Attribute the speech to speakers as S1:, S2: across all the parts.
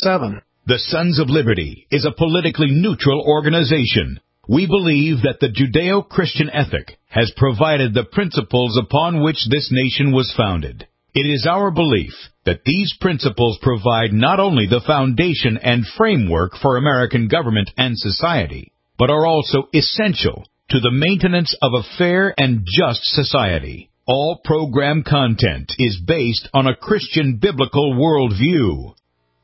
S1: 7.
S2: The Sons of Liberty is a politically neutral organization. We believe that the Judeo-Christian ethic has provided the principles upon which this nation was founded. It is our belief that these principles provide not only the foundation and framework for American government and society, but are also essential to the maintenance of a fair and just society. All program content is based on a Christian biblical worldview.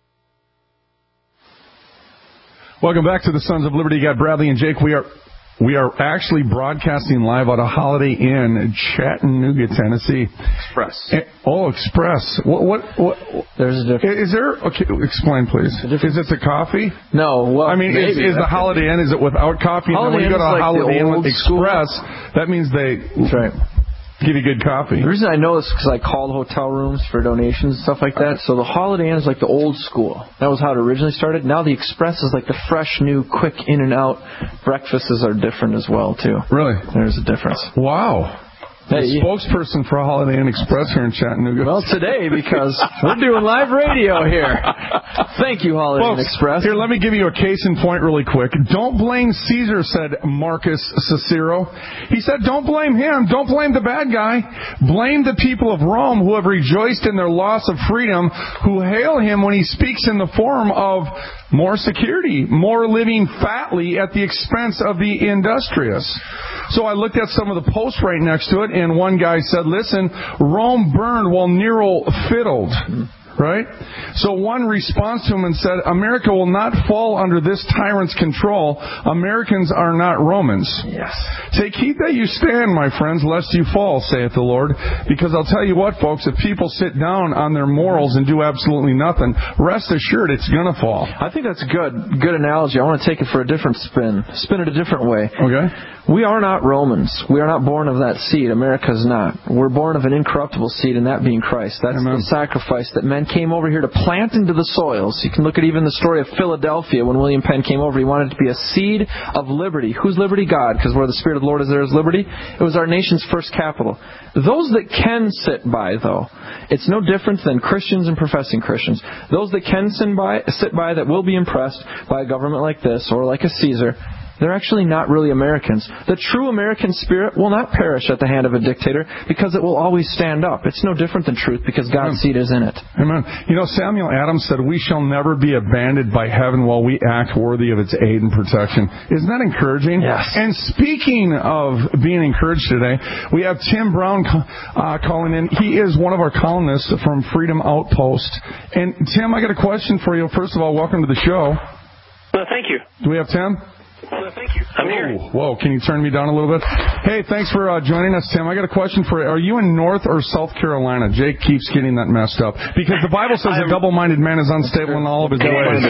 S3: Welcome back to the Sons of Liberty. You got Bradley and Jake. We are actually broadcasting live out of Holiday Inn, Chattanooga, Tennessee.
S4: Express.
S3: Express. What?
S4: There's a difference.
S3: Is there? Okay, explain, please. Is it the coffee?
S4: No. Well,
S3: I mean, is the Holiday Inn? Is it without coffee? And then when you go to a Holiday Inn with Express, that means
S4: That's right.
S3: give you good coffee.
S4: The reason I know this is because I called hotel rooms for donations and stuff like that. So the Holiday Inn is like the old school. That was how it originally started. Now the Express is like the fresh, new, quick in and out. Breakfasts are different as well, too.
S3: Really?
S4: There's a difference.
S3: Wow. The spokesperson for Holiday Inn Express here in Chattanooga.
S4: Well, today, because we're doing live radio here. Thank you, Holiday Inn Express.
S3: Here, let me give you a case in point really quick. Don't blame Caesar, said Marcus Cicero. He said, don't blame him. Don't blame the bad guy. Blame the people of Rome who have rejoiced in their loss of freedom, who hail him when he speaks in the form of more security, more living fatly at the expense of the industrious. So I looked at some of the posts right next to it, and one guy said, listen, Rome burned while Nero fiddled. Right? So one responds to him and said, America will not fall under this tyrant's control. Americans are not Romans.
S4: Yes.
S3: Take heed that you stand, my friends, lest you fall, saith the Lord. Because I'll tell you what, folks, if people sit down on their morals and do absolutely nothing, rest assured it's going to fall.
S4: I think that's a good analogy. I want to take it for a different spin. Spin it a different way.
S3: Okay.
S4: We are not Romans. We are not born of that seed. America's not. We're born of an incorruptible seed, and that being Christ. That's the sacrifice that men came over here to plant into the soils. You can look at even the story of Philadelphia. When William Penn came over, he wanted it to be a seed of liberty. Whose liberty? God, because where the Spirit of the Lord is, there is liberty. It was our nation's first capital. Those that can sit by, though, it's no different than Christians and professing Christians. Those that can sit by that will be impressed by a government like this or like a Caesar, they're actually not really Americans. The true American spirit will not perish at the hand of a dictator because it will always stand up. It's no different than truth because God's seed is in it.
S3: Amen. You know, Samuel Adams said, we shall never be abandoned by heaven while we act worthy of its aid and protection. Isn't that encouraging?
S4: Yes.
S3: And speaking of being encouraged today, we have Tim Brown calling in. He is one of our columnists from Freedom Outpost. And Tim, I got a question for you. First of all, welcome to the show.
S5: Well, thank you.
S3: Do we have Tim?
S5: Well, thank you. I'm here.
S3: Whoa, can you turn me down a little bit? Hey, thanks for joining us, Tim. I got a question for you. Are you in North or South Carolina? Jake keeps getting that messed up. Because the Bible says a double-minded man is unstable in all of his ways.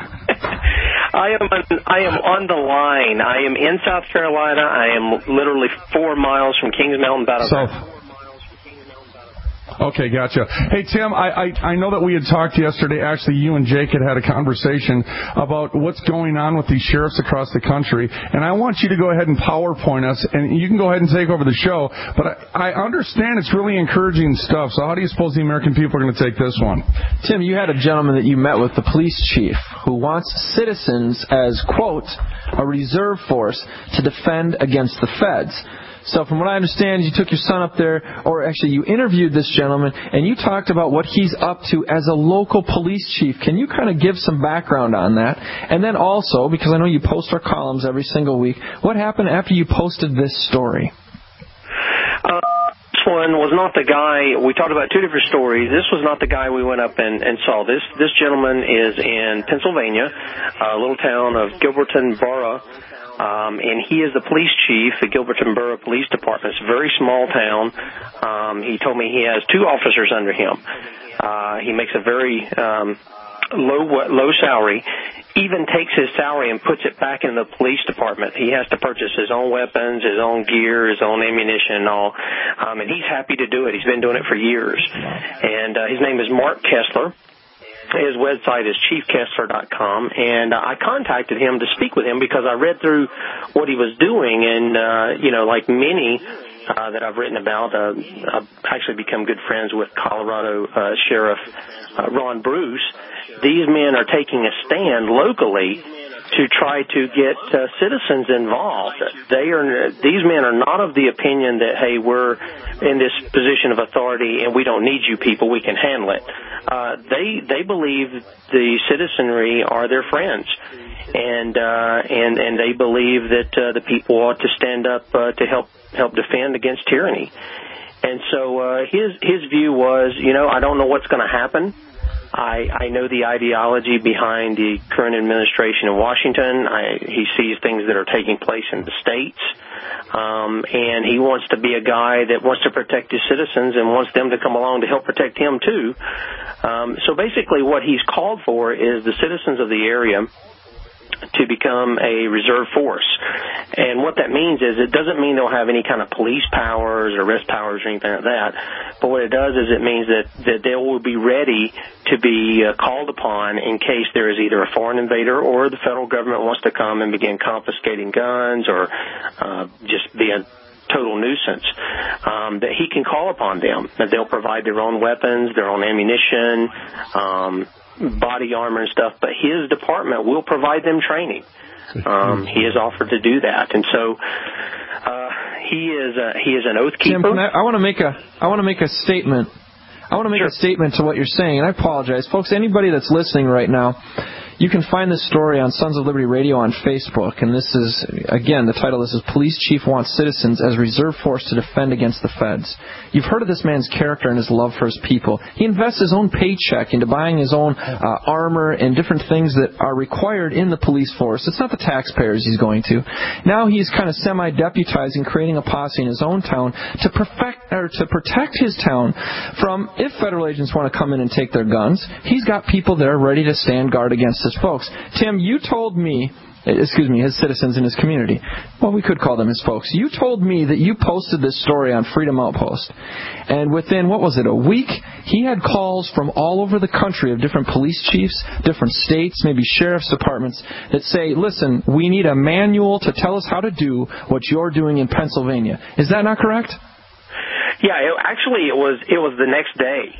S5: I am on the line. I am in South Carolina. I am literally 4 miles from Kings Mountain Battleground.
S3: Okay, gotcha. Hey, Tim, I know that we had talked yesterday. Actually, you and Jake had a conversation about what's going on with these sheriffs across the country. And I want you to go ahead and PowerPoint us, and you can go ahead and take over the show. But I understand it's really encouraging stuff. So how do you suppose the American people are going to take this one?
S4: Tim, you had a gentleman that you met with, the police chief, who wants citizens as, quote, a reserve force to defend against the feds. So from what I understand, you took your son up there, or actually you interviewed this gentleman, and you talked about what he's up to as a local police chief. Can you kind of give some background on that? And then also, because I know you post our columns every single week, what happened after you posted this story?
S5: This one was not the guy. We talked about two different stories. This was not the guy we went up and saw. This gentleman is in Pennsylvania, a little town of Gilberton Borough. And he is the police chief at Gilberton Borough Police Department. It's a very small town. He told me he has 2 officers under him. He makes a very low salary, even takes his salary and puts it back in the police department. He has to purchase his own weapons, his own gear, his own ammunition and all. And he's happy to do it. He's been doing it for years. And his name is Mark Kessler. His website is chiefkessler.com, and I contacted him to speak with him because I read through what he was doing, and, like many that I've written about. I've actually become good friends with Colorado Sheriff Ron Bruce. These men are taking a stand locally to try to get citizens involved. These men are not of the opinion that, hey, we're in this position of authority and we don't need you people, we can handle it. They believe the citizenry are their friends, and they believe that the people ought to stand up to help defend against tyranny. And so his view was, I don't know what's going to happen. I know the ideology behind the current administration in Washington. He sees things that are taking place in the states, and he wants to be a guy that wants to protect his citizens and wants them to come along to help protect him too. So basically what he's called for is the citizens of the area to become a reserve force. And what that means is it doesn't mean they'll have any kind of police powers or arrest powers or anything like that. But what it does is it means that they will be ready to be called upon in case there is either a foreign invader or the federal government wants to come and begin confiscating guns or just be a total nuisance, that he can call upon them, that they'll provide their own weapons, their own ammunition, body armor and stuff, but his department will provide them training. He has offered to do that, and so he is an oath keeper.
S4: Tim, I want to make a statement. I want to make a statement to what you're saying, and I apologize, folks. Anybody that's listening right now, you can find this story on Sons of Liberty Radio on Facebook, and this is, again, the title of this is Police Chief Wants Citizens as Reserve Force to Defend Against the Feds. You've heard of this man's character and his love for his people. He invests his own paycheck into buying his own armor and different things that are required in the police force. It's not the taxpayers he's going to. Now he's kind of semi-deputizing, creating a posse in his own town to protect his town from, if federal agents want to come in and take their guns, he's got people there ready to stand guard against his folks. Tim, you told me, his citizens in his community. Well, we could call them his folks. You told me that you posted this story on Freedom Outpost. And within, a week, he had calls from all over the country of different police chiefs, different states, maybe sheriff's departments that say, listen, we need a manual to tell us how to do what you're doing in Pennsylvania. Is that not correct?
S5: Yeah, it was the next day.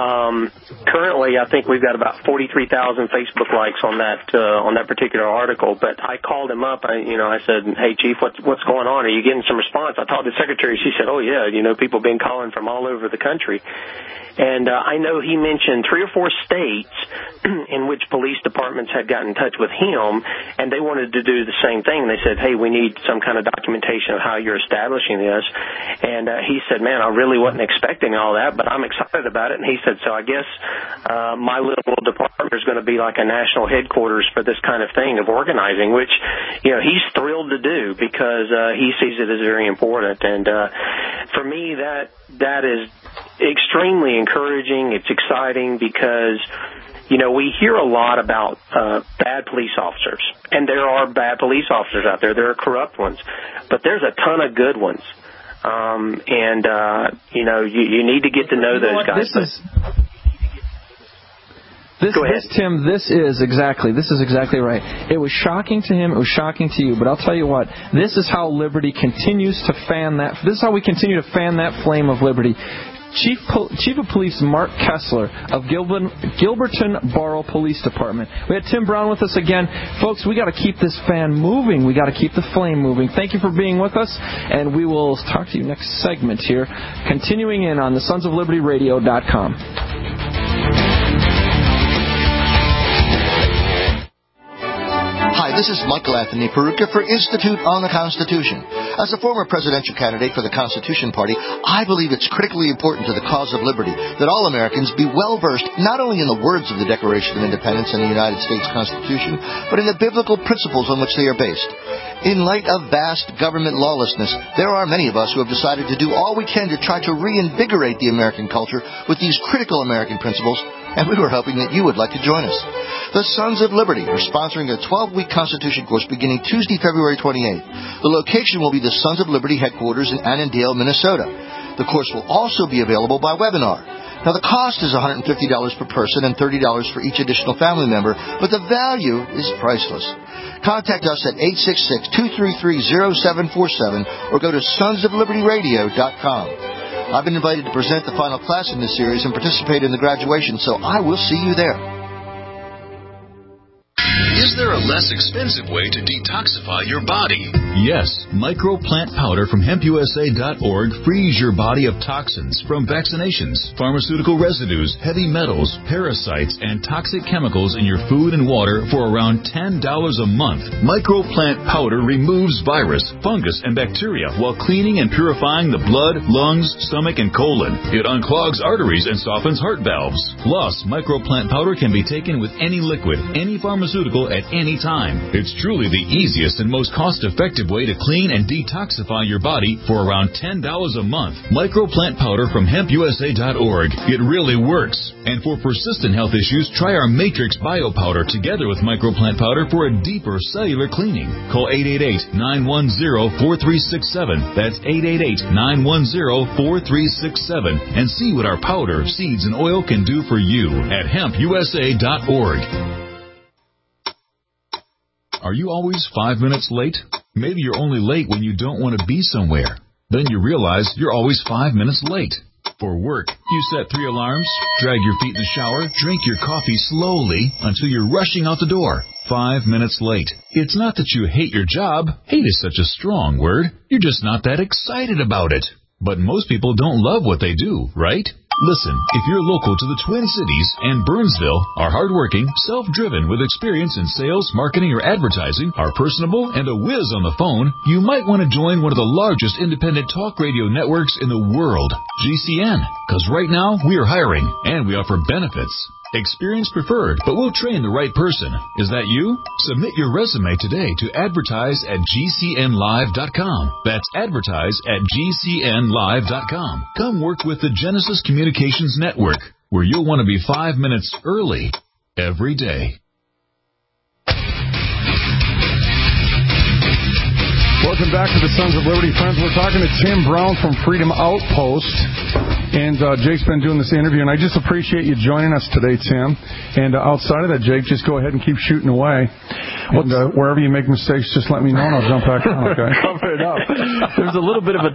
S5: Currently, I think we've got about 43,000 Facebook likes on that particular article. But I called him up. I said, "Hey, Chief, what's going on? Are you getting some response?" I talked to the secretary. She said, "Oh yeah, people have been calling from all over the country." And I know he mentioned 3 or 4 states in which police departments had gotten in touch with him, and they wanted to do the same thing. They said, "Hey, we need some kind of documentation of how you're establishing this." And he said, "Man, I really wasn't expecting all that, but I'm excited about it." And he said, "So I guess my little department is going to be like a national headquarters for this kind of thing of organizing," which he's thrilled to do because he sees it as very important. And for me, that is extremely encouraging. It's exciting because we hear a lot about bad police officers, and there are bad police officers out there. There are corrupt ones, but there's a ton of good ones. You need to get to know those guys.
S4: Tim, this is exactly right. It was shocking to him. It was shocking to you. But I'll tell you what, this is how liberty continues to fan that. This is how we continue to fan that flame of liberty. Chief of Police Mark Kessler of Gilberton Borough Police Department. We had Tim Brown with us again. Folks, we got to keep this fan moving. We got to keep the flame moving. Thank you for being with us, and we will talk to you next segment here, continuing in on the sonsoflibertyradio.com.
S1: Hi, this is Michael Anthony Peruka for Institute on the Constitution. As a former presidential candidate for the Constitution Party, I believe it's critically important to the cause of liberty that all Americans be well-versed not only in the words of the Declaration of Independence and the United States Constitution, but in the biblical principles on which they are based. In light of vast government lawlessness, there are many of us who have decided to do all we can to try to reinvigorate the American culture with these critical American principles, and we were hoping that you would like to join us. The Sons of Liberty are sponsoring a 12-week Constitution course beginning Tuesday, February 28th. The location will be the Sons of Liberty headquarters in Annandale, Minnesota. The course will also be available by webinar. Now, the cost is $150 per person and $30 for each additional family member, but the value is priceless. Contact us at 866-233-0747 or go to sonsoflibertyradio.com. I've been invited to present the final class in this series and participate in the graduation, so I will see you there.
S6: Is there a less expensive way to detoxify your body?
S2: Yes, microplant powder from hempusa.org frees your body of toxins from vaccinations, pharmaceutical residues, heavy metals, parasites, and toxic chemicals in your food and water for around $10 a month. Microplant powder removes virus, fungus, and bacteria while cleaning and purifying the blood, lungs, stomach, and colon. It unclogs arteries and softens heart valves. Plus, microplant powder can be taken with any liquid, any pharmaceutical at any time. It's truly the easiest and most cost-effective way to clean and detoxify your body for around $10 a month. Microplant powder from hempusa.org. It really works. And for persistent health issues, try our Matrix Bio Powder together with microplant powder for a deeper cellular cleaning. Call 888-910-4367. That's 888-910-4367 and see what our powder, seeds, and oil can do for you at hempusa.org. Are you always 5 minutes late? Maybe you're only late when you don't want to be somewhere. Then you realize you're always 5 minutes late. For work, you set 3 alarms, drag your feet in the shower, drink your coffee slowly until you're rushing out the door. 5 minutes late. It's not that you hate your job. Hate is such a strong word. You're just not that excited about it. But most people don't love what they do, right? Listen, if you're local to the Twin Cities and Burnsville, are hardworking, self-driven with experience in sales, marketing, or advertising, are personable, and a whiz on the phone, you might want to join one of the largest independent talk radio networks in the world, GCN. Because right now, we are hiring, and we offer benefits. Experience preferred, but we'll train the right person. Is that you? Submit your resume today to advertise at GCNlive.com. That's advertise at GCNlive.com. Come work with the Genesis Communications Network, where you'll want to be 5 minutes early every day.
S3: Welcome back to the Sons of Liberty, friends. We're talking to Tim Brown from Freedom Outpost. And Jake's been doing this interview, and I just appreciate you joining us today, Tim. And outside of that, Jake, just go ahead and keep shooting away. And wherever you make mistakes, just let me know, and I'll jump back on. Okay.
S4: Cover it up. There's a little bit of a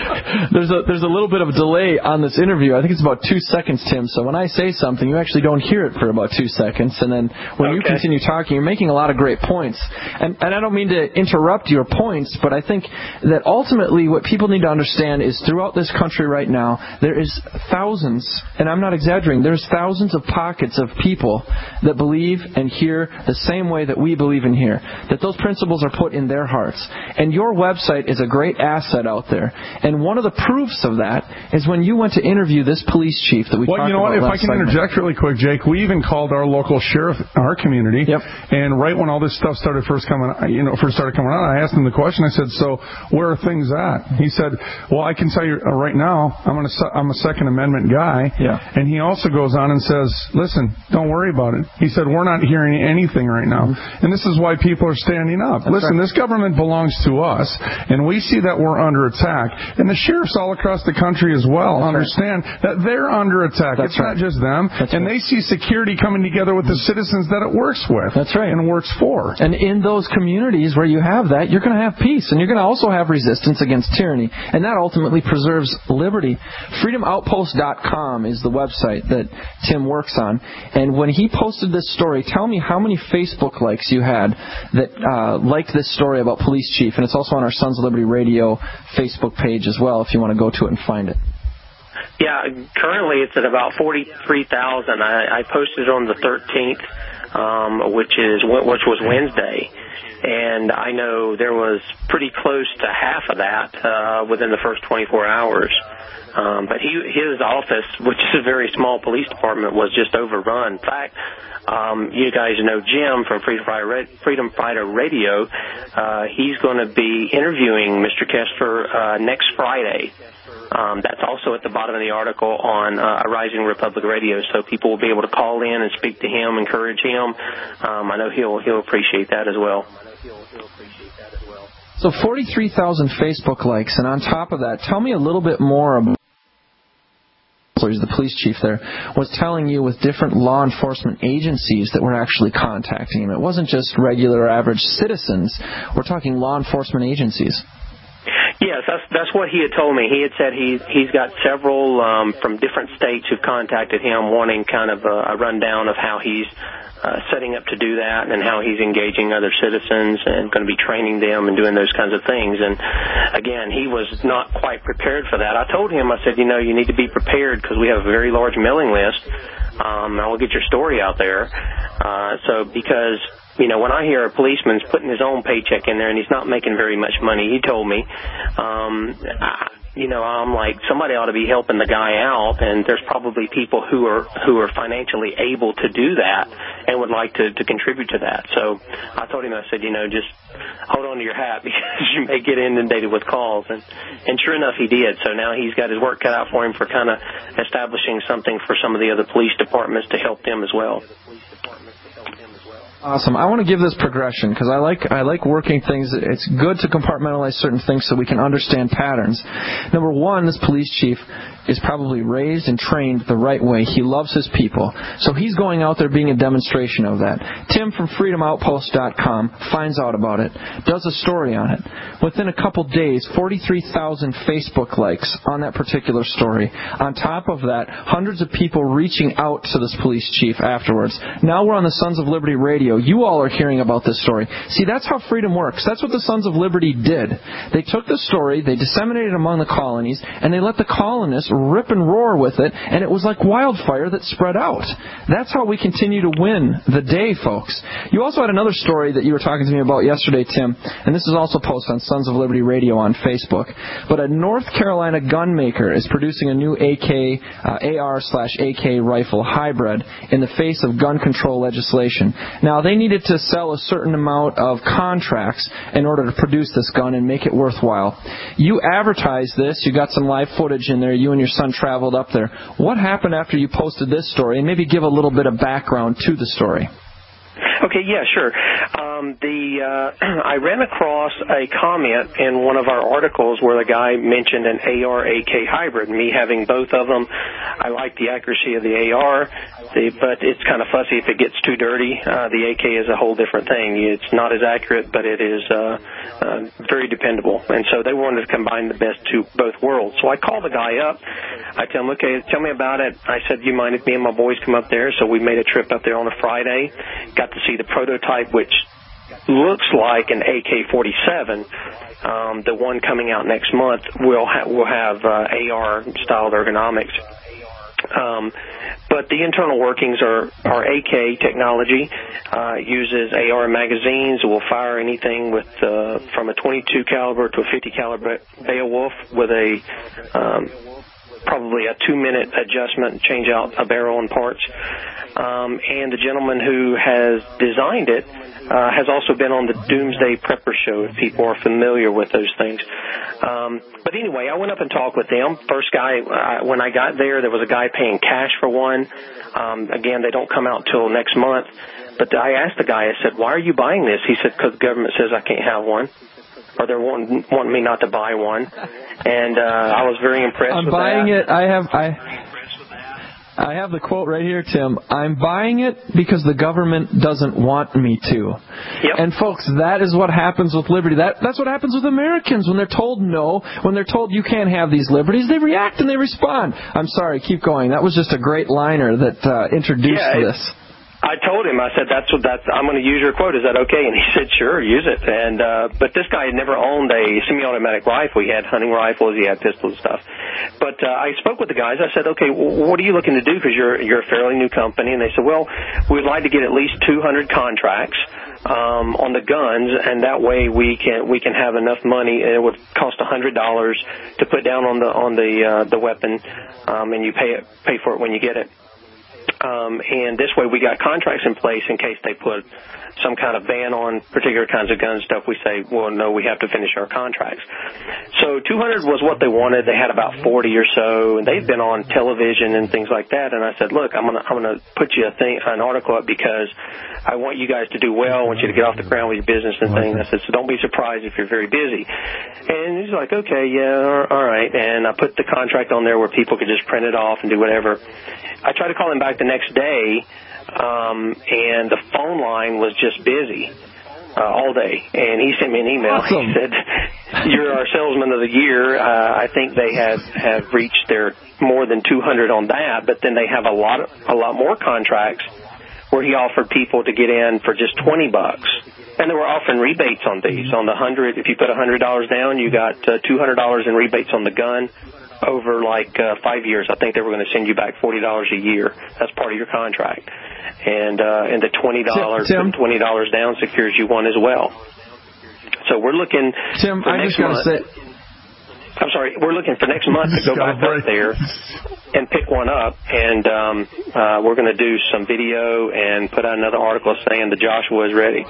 S4: delay on this interview. I think it's about 2 seconds, Tim. So when I say something, you actually don't hear it for about 2 seconds, and then when you continue talking, you're making a lot of great points. And I don't mean to interrupt your points, but I think that ultimately what people need to understand is throughout this country right now, there is thousands, and I'm not exaggerating, there's thousands of pockets of people that believe and hear the same way that we believe and hear, that those principles are put in their hearts. And your website is a great asset out there. And one of the proofs of that is when you went to interview this police chief that we talked about.
S3: Well, you know what, if I can interject really quick, Jake, we even called our local sheriff in our community, and right when all this stuff started first coming out, I asked him the question. I said, so where are things at? He said, well, I can tell you right now, I'm a Second Amendment guy. And he also goes on and says, listen, don't worry about it. He said, we're not hearing anything right now. And this is why people are standing up. Listen, this government belongs to us, and we see that we're under attack. And the sheriffs all across the country as well understand that they're under attack. It's not just them. And they see security coming together with the citizens that it works with. And works for.
S4: And in those communities where you have that, you're going to have peace, and you're going to also have resistance against tyranny. And that ultimately preserves liberty. FreedomOutpost.com is the website that Tim works on. And when he posted this story, tell me how many Facebook likes you had that liked this story about police chief. And it's also on our Sons of Liberty Radio Facebook page as well if you want to go to it and find it.
S5: Yeah, currently it's at about 43,000. I posted it on the 13th, which was Wednesday. And I know there was pretty close to half of that within the first 24 hours. But his office, which is a very small police department, was just overrun. In fact, you guys know Jim from Freedom Fighter Radio. He's going to be interviewing Mr. Kessler next Friday. That's also at the bottom of the article on A Rising Republic Radio, so people will be able to call in and speak to him, encourage him. I know he'll appreciate that as well.
S4: So 43,000 Facebook likes, and on top of that, tell me a little bit more about the police chief there, was telling you with different law enforcement agencies that were actually contacting him. It wasn't just regular average citizens. We're talking law enforcement agencies.
S5: Yes, that's what he had told me. He had said he's got several from different states who've contacted him wanting kind of a rundown of how he's setting up to do that and how he's engaging other citizens and going to be training them and doing those kinds of things. And, again, he was not quite prepared for that. I told him, I said, you need to be prepared because we have a very large mailing list. I will get your story out there. Because when I hear a policeman's putting his own paycheck in there and he's not making very much money, he told me, I'm like, somebody ought to be helping the guy out, and there's probably people who are financially able to do that and would like to contribute to that. So I told him, I said, just hold on to your hat because you may get inundated with calls. And sure enough, he did. So now he's got his work cut out for him for kind of establishing something for some of the other police departments to help them as well.
S4: Awesome. I want to give this progression because I like working things. It's good to compartmentalize certain things so we can understand patterns. Number one, this police chief is probably raised and trained the right way. He loves his people. So he's going out there being a demonstration of that. Tim from freedomoutpost.com finds out about it, does a story on it. Within a couple days, 43,000 Facebook likes on that particular story. On top of that, hundreds of people reaching out to this police chief afterwards. Now we're on the Sons of Liberty radio. You all are hearing about this story. See, that's how freedom works. That's what the Sons of Liberty did. They took the story, they disseminated it among the colonies, and they let the colonists rip and roar with it, and it was like wildfire that spread out. That's how we continue to win the day, folks. You also had another story that you were talking to me about yesterday, Tim, and this is also posted on Sons of Liberty Radio on Facebook. But a North Carolina gun maker is producing a new AR/AK rifle hybrid in the face of gun control legislation. Now, they needed to sell a certain amount of contracts in order to produce this gun and make it worthwhile. You advertised this. You got some live footage in there. You and your son traveled up there. What happened after you posted this story? And maybe give a little bit of background to the story.
S5: Okay, yeah, sure. I ran across a comment in one of our articles where the guy mentioned an AR-AK hybrid. Me having both of them, I like the accuracy of the AR, but it's kind of fussy if it gets too dirty. The AK is a whole different thing. It's not as accurate, but it is very dependable. And so they wanted to combine the best to both worlds. So I called the guy up. I tell him, okay, tell me about it. I said, you mind if me and my boys come up there? So we made a trip up there on a Friday. Got to see the prototype, which looks like an AK-47. The one coming out next month will have AR-styled ergonomics. But the internal workings are AK technology, uses AR magazines. It will fire anything with from a 22 caliber to a 50 caliber Beowulf with a probably a 2-minute adjustment and change out a barrel and parts. And the gentleman who has designed it has also been on the Doomsday Prepper show, if people are familiar with those things. But anyway, I went up and talked with them. First guy, when I got there was a guy paying cash for one. Again, they don't come out till next month. But I asked the guy, I said, why are you buying this? He said, because the government says I can't have one. Or they're wanting me not to buy one. And I was very impressed with that. I'm buying it.
S4: I have the quote right here, Tim. I'm buying it because the government doesn't want me to.
S5: Yep.
S4: And folks, that is what happens with liberty. That's what happens with Americans. When they're told no, when they're told you can't have these liberties, they react and they respond. I'm sorry, keep going. That was just a great liner that introduced this.
S5: I told him, I said, I'm going to use your quote. Is that okay? And he said, sure, use it. And but this guy had never owned a semi-automatic rifle. He had hunting rifles, he had pistols and stuff. But I spoke with the guys. I said, okay, what are you looking to do? Because you're a fairly new company. And they said, well, we'd like to get at least 200 contracts on the guns, and that way we can have enough money. It would cost $100 to put down on the weapon, and you pay for it when you get it. And this way we got contracts in place in case they put some kind of ban on particular kinds of gun stuff. We say, well, no, we have to finish our contracts. So 200 was what they wanted. They had about 40 or so, and they've been on television and things like that. And I said, look, I'm gonna put you an article up because I want you guys to do well. I want you to get off the ground with your business and things. I said, so don't be surprised if you're very busy. And he's like, okay, yeah, all right. And I put the contract on there where people could just print it off and do whatever. I tried to call him back the next day, and the phone line was just busy all day. And he sent me an email. Awesome. He said, you're our salesman of the year. I think they have reached their more than 200 on that, but then they have a lot more contracts where he offered people to get in for just $20. And they were offering rebates on these. On the 100, if you put $100 down, you got $200 in rebates on the gun. Over 5 years, I think they were going to send you back $40 a year. That's part of your contract, and the $20 down secures you one as well. So we're looking.
S4: Tim, I just got to say.
S5: I'm sorry. We're looking for next month to go back up there and pick one up, and we're going to do some video and put out another article saying the Joshua is ready.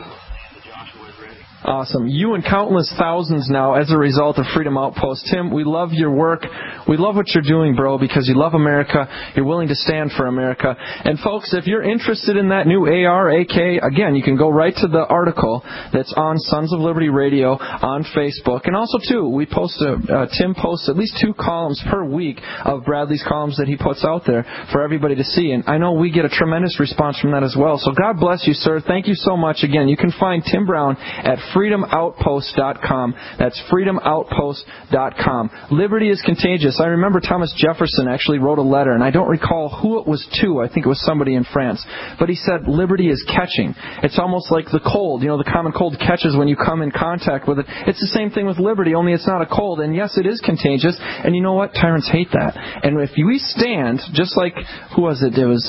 S4: Awesome. You and countless thousands now as a result of Freedom Outpost. Tim, we love your work. We love what you're doing, bro, because you love America. You're willing to stand for America. And, folks, if you're interested in that new AR-AK, again, you can go right to the article that's on Sons of Liberty Radio on Facebook. And also, too, we post Tim posts at least 2 columns per week of Bradley's columns that he puts out there for everybody to see. And I know we get a tremendous response from that as well. So God bless you, sir. Thank you so much. Again, you can find Tim Brown at freedomoutpost.com. That's freedomoutpost.com. Liberty is contagious. I remember Thomas Jefferson actually wrote a letter, and I don't recall who it was to. I think it was somebody in France. But he said, liberty is catching. It's almost like the cold. The common cold catches when you come in contact with it. It's the same thing with liberty, only it's not a cold. And yes, it is contagious. And you know what? Tyrants hate that. And if we stand, just like, who was it? It was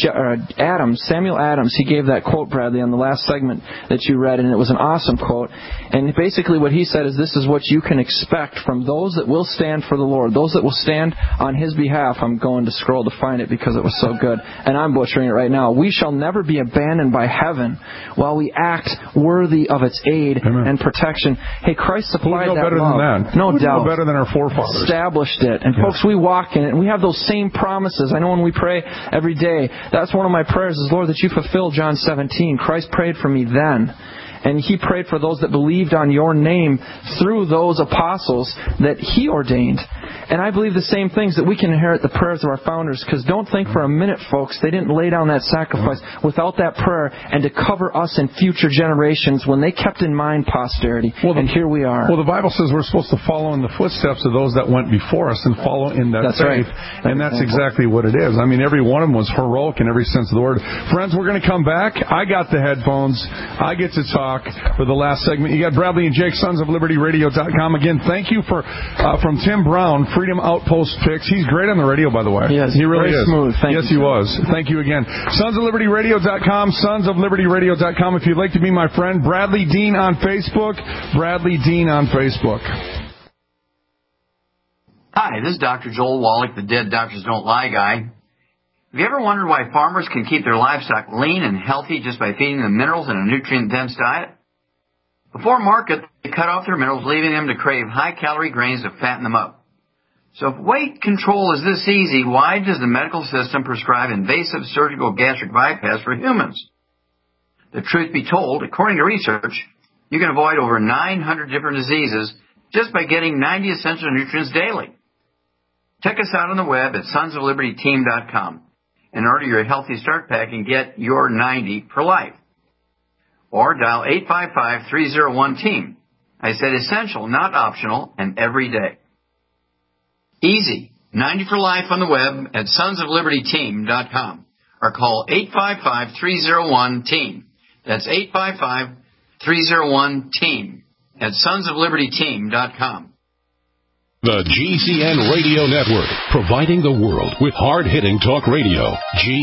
S4: Samuel Adams. He gave that quote, Bradley, on the last segment that you read, and it was an awesome quote. And basically what he said is, this is what you can expect from those that will stand for the Lord, those that will stand on His behalf. I'm going to scroll to find it because it was so good, and I'm butchering it right now. We shall never be abandoned by heaven while we act worthy of its aid and protection. Hey, Christ supplied that
S3: better
S4: love.
S3: Than that?
S4: No doubt.
S3: Better than our forefathers.
S4: Established it. And folks, we walk in it, and we have those same promises. I know when we pray every day, that's one of my prayers is, Lord, that you fulfill John 17. Christ prayed for me then. And He prayed for those that believed on your name through those apostles that He ordained. And I believe the same things, that we can inherit the prayers of our founders. Because don't think for a minute, folks, they didn't lay down that sacrifice without that prayer and to cover us in future generations when they kept in mind posterity. And here we are.
S3: Well, the Bible says we're supposed to follow in the footsteps of those that went before us and follow in that faith. Right. And that's exactly what it is. I mean, every one of them was heroic in every sense of the word. Friends, we're going to come back. I got the headphones. I get to talk for the last segment. You got Bradley and Jake, Sons of Liberty Radio.com. Again, thank you from Tim Brown, Freedom Outpost Picks. He's great on the radio, by the way.
S4: Yes,
S3: he really is.
S4: Smooth.
S3: Yes, he was. Thank you again. Sons of Liberty Radio.com, Sons of Liberty Radio.com. If you'd like to be my friend, Bradley Dean on Facebook. Bradley Dean on Facebook.
S7: Hi, this is Dr. Joel Wallach, the Dead Doctors Don't Lie guy. Have you ever wondered why farmers can keep their livestock lean and healthy just by feeding them minerals in a nutrient-dense diet? Before market, they cut off their minerals, leaving them to crave high-calorie grains to fatten them up. So if weight control is this easy, why does the medical system prescribe invasive surgical gastric bypass for humans? The truth be told, according to research, you can avoid over 900 different diseases just by getting 90 essential nutrients daily. Check us out on the web at sonsoflibertyteam.com and order your Healthy Start Pack and get your 90 for life. Or dial 855-301-TEAM. I said essential, not optional, and every day. Easy. 90 for life on the web at sonsoflibertyteam.com. Or call 855-301-TEAM. That's 855-301-TEAM at sonsoflibertyteam.com.
S8: The GCN Radio Network, providing the world with hard-hitting talk radio.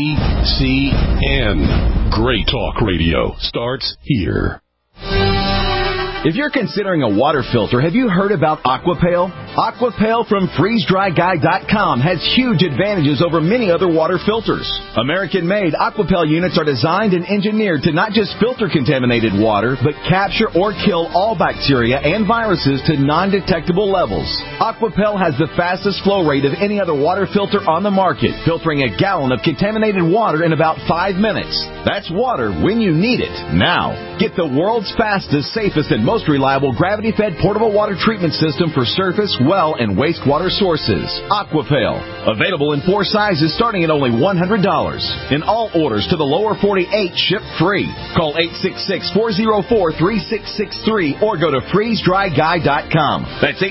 S8: GCN. Great talk radio starts here.
S9: If you're considering a water filter, have you heard about Aquapail? Aquapale from FreezeDryGuy.com has huge advantages over many other water filters. American-made Aquapale units are designed and engineered to not just filter contaminated water, but capture or kill all bacteria and viruses to non-detectable levels. Aquapale has the fastest flow rate of any other water filter on the market, filtering a gallon of contaminated water in about 5 minutes. That's water when you need it, now. Get the world's fastest, safest, and most reliable gravity-fed portable water treatment system for surface, well, and wastewater sources. Aquapale. Available in 4 sizes starting at only $100. In all orders to the lower 48, ship free. Call 866-404-3663 or go to FreezeDryGuy.com. That's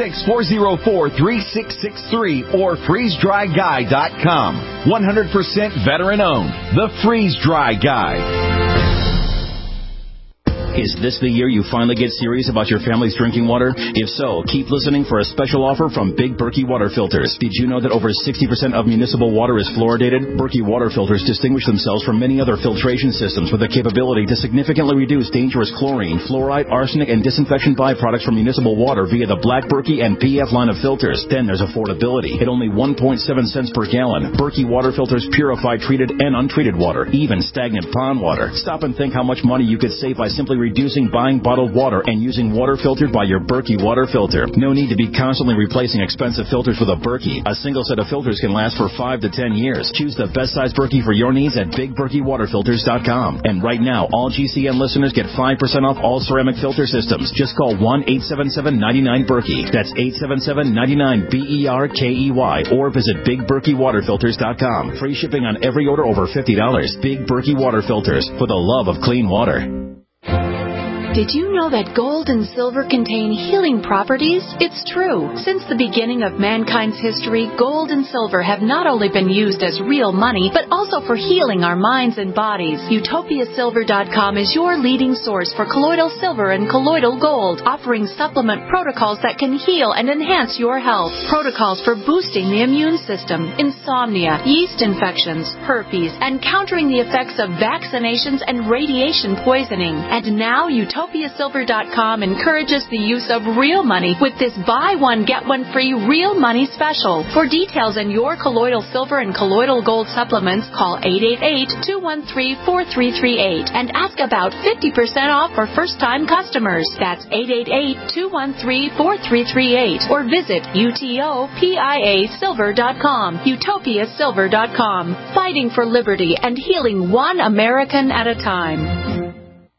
S9: 866-404-3663 or FreezeDryGuy.com. 100% veteran-owned. The Freeze Dry Guy.
S10: Is this the year you finally get serious about your family's drinking water? If so, keep listening for a special offer from Big Berkey Water Filters. Did you know that over 60% of municipal water is fluoridated? Berkey Water Filters distinguish themselves from many other filtration systems with the capability to significantly reduce dangerous chlorine, fluoride, arsenic, and disinfection byproducts from municipal water via the Black Berkey and PF line of filters. Then there's affordability. At only 1.7 cents per gallon, Berkey Water Filters purify treated and untreated water, even stagnant pond water. Stop and think how much money you could save by simply reducing buying bottled water and using water filtered by your Berkey water filter. No need to be constantly replacing expensive filters with a Berkey. A single set of filters can last for 5 to 10 years. Choose the best size Berkey for your needs at BigBerkeyWaterFilters.com. And right now, all GCN listeners get 5% off all ceramic filter systems. Just call 1-877-99-BERKEY. That's 877-99-BERKEY or visit BigBerkeyWaterFilters.com. Free shipping on every order over $50. Big Berkey Water Filters, for the love of clean water.
S11: Did you know that gold and silver contain healing properties? It's true. Since the beginning of mankind's history, gold and silver have not only been used as real money, but also for healing our minds and bodies. UtopiaSilver.com is your leading source for colloidal silver and colloidal gold, offering supplement protocols that can heal and enhance your health. Protocols for boosting the immune system, insomnia, yeast infections, herpes, and countering the effects of vaccinations and radiation poisoning. And now UtopiaSilver.com encourages the use of real money with this buy one, get one free real money special. For details on your colloidal silver and colloidal gold supplements, call 888-213-4338 and ask about 50% off for first-time customers. That's 888-213-4338 or visit UTOPIASilver.com. UtopiaSilver.com. Fighting for liberty and healing one American at a time.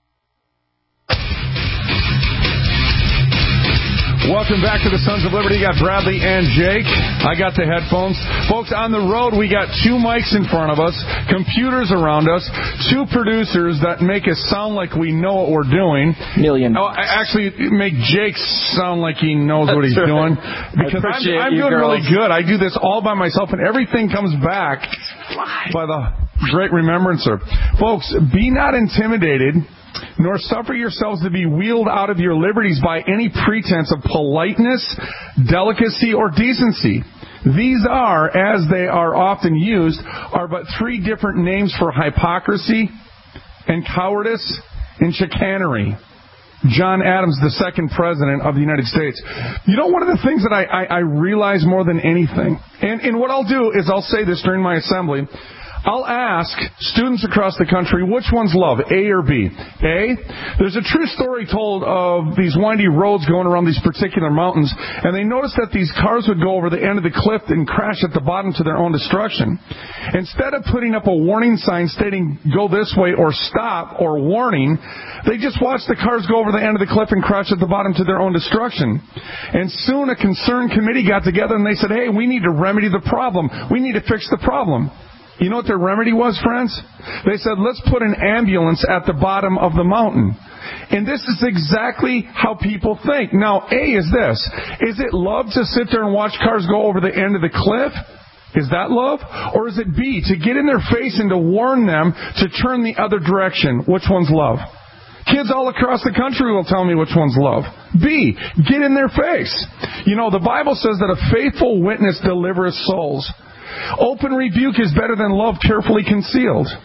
S3: Welcome back to the Sons of Liberty. You got Bradley and Jake. I got the headphones. Folks, on the road, we got 2 mics in front of us, computers around us, 2 producers that make us sound like we know what we're doing. Actually, make Jake sound like he knows what he's doing. Because I'm doing really good. I do this all by myself, and everything comes back by the great remembrancer. Folks, be not intimidated, nor suffer yourselves to be wheeled out of your liberties by any pretense of politeness, delicacy, or decency. These are, as they are often used, are but 3 different names for hypocrisy and cowardice and chicanery. John Adams, the 2nd President of the United States. You know, one of the things that I realize more than anything, and what I'll do is I'll say this during my assembly, I'll ask students across the country, which one's love, A or B? A, there's a true story told of these windy roads going around these particular mountains, and they noticed that these cars would go over the end of the cliff and crash at the bottom to their own destruction. Instead of putting up a warning sign stating, go this way or stop or warning, they just watched the cars go over the end of the cliff and crash at the bottom to their own destruction. And soon a concerned committee got together and they said, hey, we need to remedy the problem. We need to fix the problem. You know what their remedy was, friends? They said, let's put an ambulance at the bottom of the mountain. And this is exactly how people think. Now, A is this. Is it love to sit there and watch cars go over the end of the cliff? Is that love? Or is it B, to get in their face and to warn them to turn the other direction? Which one's love? Kids all across the country will tell me which one's love. B, get in their face. You know, the Bible says that a faithful witness delivers souls. Open rebuke is better than love carefully concealed.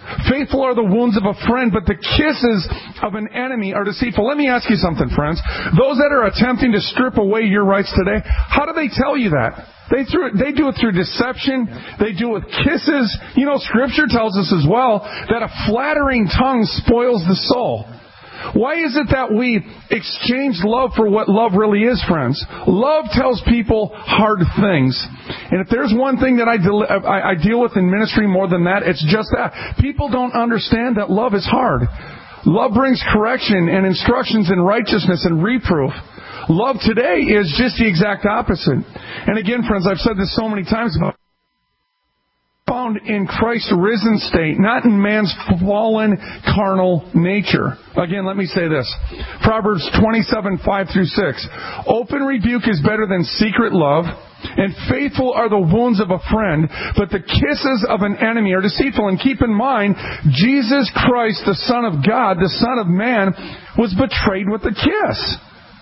S3: Faithful are the wounds of a friend, but the kisses of an enemy are deceitful. Let me ask you something, friends. Those that are attempting to strip away your rights today, how do they tell you that? They do it through deception. They do it with kisses. You know, Scripture tells us as well that a flattering tongue spoils the soul. Why is it that we exchange love for what love really is, friends? Love tells people hard things. And if there's one thing that I deal with in ministry more than that, it's just that. People don't understand that love is hard. Love brings correction and instructions in righteousness and reproof. Love today is just the exact opposite. And again, friends, I've said this so many times about found in Christ's risen state, not in man's fallen carnal nature. Again, let me say this. Proverbs 27:5-6. Open rebuke is better than secret love, and faithful are the wounds of a friend, but the kisses of an enemy are deceitful. And keep in mind, Jesus Christ, the Son of God, the Son of Man, was betrayed with a kiss.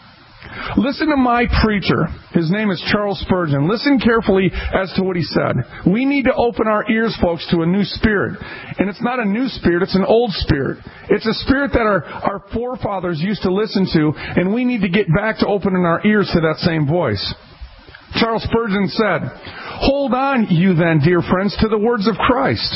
S3: Listen to my preacher. His name is Charles Spurgeon. Listen carefully as to what he said. We need to open our ears, folks, to a new spirit. And it's not a new spirit, it's an old spirit. It's a spirit that our forefathers used to listen to, and we need to get back to opening our ears to that same voice. Charles Spurgeon said, "Hold on, you then, dear friends, to the words of Christ.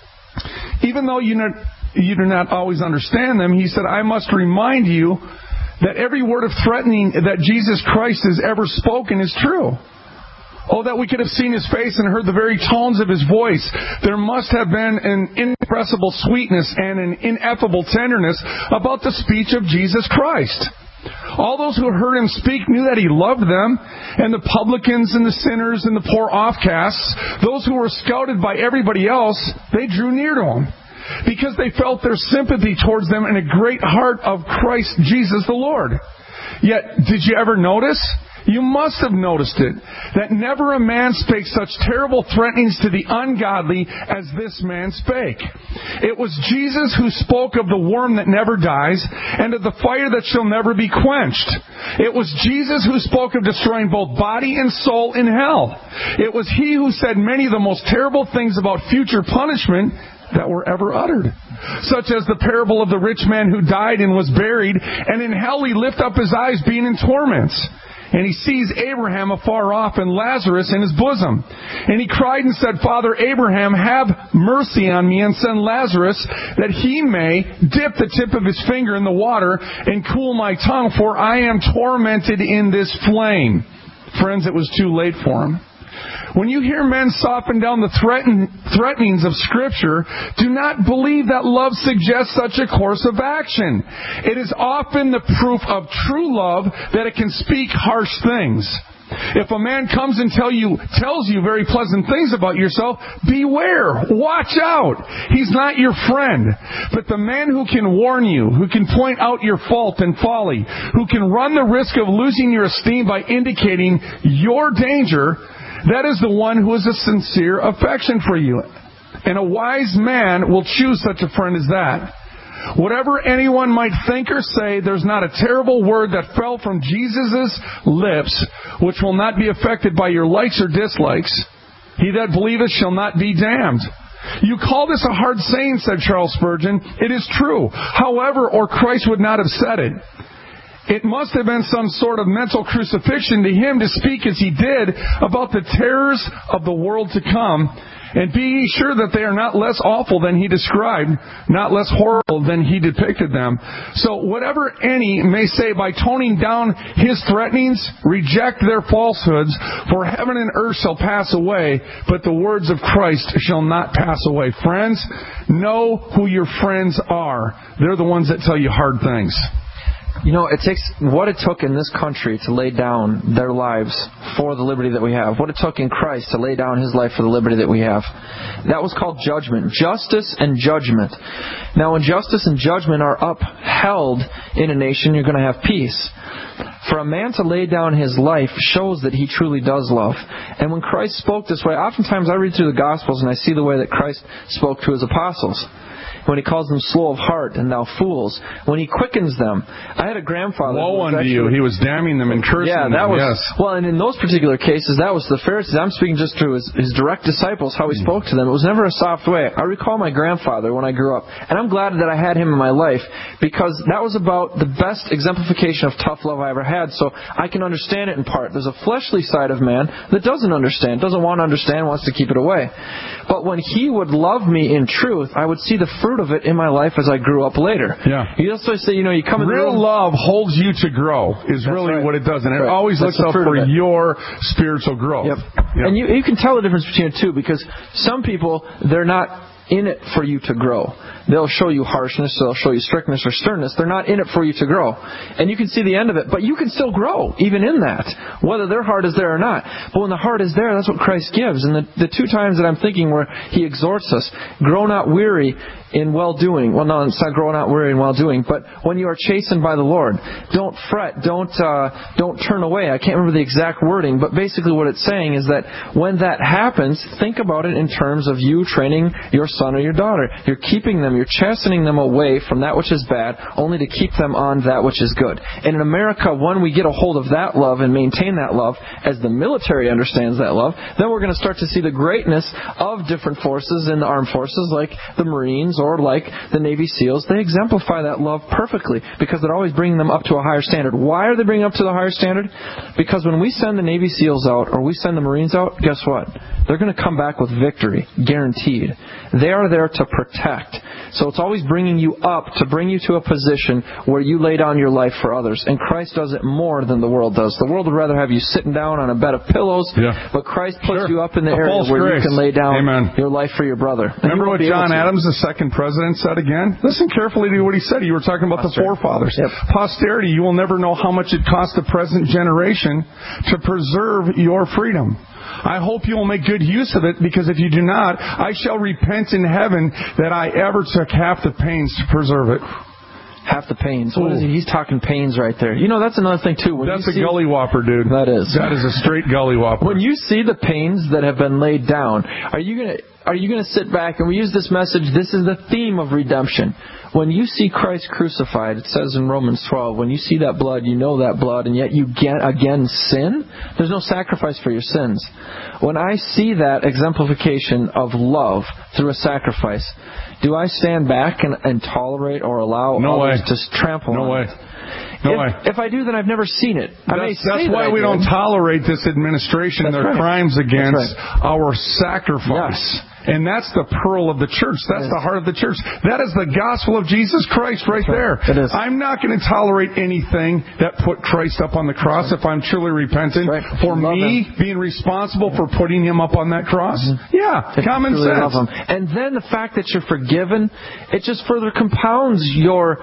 S3: Even though you do not always understand them," he said, "I must remind you that every word of threatening that Jesus Christ has ever spoken is true. Oh, that we could have seen His face and heard the very tones of His voice. There must have been an inexpressible sweetness and an ineffable tenderness about the speech of Jesus Christ. All those who heard Him speak knew that He loved them, and the publicans and the sinners and the poor offcasts, those who were scouted by everybody else, they drew near to Him, because they felt their sympathy towards them in a great heart of Christ Jesus the Lord. Yet, did you ever notice? You must have noticed it, that never a man spake such terrible threatenings to the ungodly as this man spake. It was Jesus who spoke of the worm that never dies and of the fire that shall never be quenched. It was Jesus who spoke of destroying both body and soul in hell. It was He who said many of the most terrible things about future punishment that were ever uttered, such as the parable of the rich man who died and was buried, and in hell he lift up his eyes being in torments, and he sees Abraham afar off and Lazarus in his bosom. And he cried and said, Father Abraham, have mercy on me and send Lazarus, that he may dip the tip of his finger in the water and cool my tongue, for I am tormented in this flame. Friends, it was too late for him. When you hear men soften down the threatenings of Scripture, do not believe that love suggests such a course of action. It is often the proof of true love that it can speak harsh things. If a man comes and tells you very pleasant things about yourself, beware, watch out. He's not your friend. But the man who can warn you, who can point out your fault and folly, who can run the risk of losing your esteem by indicating your danger, that is the one who has a sincere affection for you. And a wise man will choose such a friend as that. Whatever anyone might think or say, there's not a terrible word that fell from Jesus' lips which will not be affected by your likes or dislikes. He that believeth shall not be damned. You call this a hard saying, said Charles Spurgeon. It is true. However, or Christ would not have said it. It must have been some sort of mental crucifixion to Him to speak as He did about the terrors of the world to come. And be ye sure that they are not less awful than He described, not less horrible than He depicted them. So whatever any may say by toning down His threatenings, reject their falsehoods, for heaven and earth shall pass away, but the words of Christ shall not pass away. Friends, know who your friends are. They're the ones that tell you hard things.
S4: You know, it takes what it took in this country to lay down their lives for the liberty that we have. What it took in Christ to lay down His life for the liberty that we have. That was called judgment. Justice and judgment. Now, when justice and judgment are upheld in a nation, you're going to have peace. For a man to lay down his life shows that he truly does love. And when Christ spoke this way, oftentimes I read through the Gospels and I see the way that Christ spoke to His apostles. when He calls them slow of heart and thou fools, when He quickens them. I had a grandfather.
S3: Woe unto you. He was damning them and cursing them.
S4: That was,
S3: yes.
S4: Well, and in those particular cases, that was the Pharisees. I'm speaking just to his direct disciples, how He spoke to them. It was never a soft way. I recall my grandfather when I grew up, and I'm glad that I had him in my life, because that was about the best exemplification of tough love I ever had, so I can understand it in part. There's a fleshly side of man that doesn't understand, doesn't want to understand, wants to keep it away. But when he would love me in truth, I would see the fruit of it in my life as I grew up later.
S3: Yeah.
S4: You just say, you come in the room.
S3: Real love holds you to grow, is really what it does. And it always looks out for your spiritual growth.
S4: Yep. And you can tell the difference between the two, because some people, they're not in it for you to grow. They'll show you harshness, they'll show you strictness or sternness. They're not in it for you to grow. And you can see the end of it, but you can still grow, even in that, whether their heart is there or not. But when the heart is there, that's what Christ gives. And the two times that I'm thinking where He exhorts us, grow not weary in well-doing. Well, no, it's not grow not weary in well-doing, but when you are chastened by the Lord, don't fret, don't turn away. I can't remember the exact wording, but basically what it's saying is that when that happens, think about it in terms of you training your son or your daughter. You're keeping them, you're chastening them away from that which is bad, only to keep them on that which is good. And in America, when we get a hold of that love and maintain that love, as the military understands that love, then we're going to start to see the greatness of different forces in the armed forces, like the Marines or like the Navy SEALs. They exemplify that love perfectly, because they're always bringing them up to a higher standard. Why are they bringing up to the higher standard? Because when we send the Navy SEALs out, or we send the Marines out, guess what? They're going to come back with victory, guaranteed. They are there to protect. So it's always bringing you up to bring you to a position where you lay down your life for others. And Christ does it more than the world does. The world would rather have you sitting down on a bed of pillows, but Christ puts you up in the area where you can lay down your life for your brother. And
S3: remember what John Adams, the second president, said again? Listen carefully to what he said. You were talking about the forefathers. Posterity, you will never know how much it cost the present generation to preserve your freedom. I hope you will make good use of it, because if you do not, I shall repent in heaven that I ever took half the pains to preserve it.
S4: Half the pains. What is he? He's talking pains right there. That's another thing too.
S3: That's a gully whopper, dude.
S4: That is.
S3: That is a straight gully whopper.
S4: When you see the pains that have been laid down, are you going to sit back, and we use this message, this is the theme of redemption. When you see Christ crucified, it says in Romans 12, when you see that blood, you know that blood, and yet you again sin, there's no sacrifice for your sins. When I see that exemplification of love through a sacrifice, do I stand back and tolerate or allow others to trample on it?
S3: No way.
S4: If I do, then I've never seen it.
S3: That's why we don't tolerate this administration and their crimes against our sacrifice. Yes. And that's the pearl of the church. That's the heart of the church. That is the gospel of Jesus Christ right there. It is. I'm not going to tolerate anything that put Christ up on the cross if I'm truly repentant. For me being responsible for putting Him up on that cross. Yeah, common sense.
S4: And then the fact that you're forgiven, it just further compounds your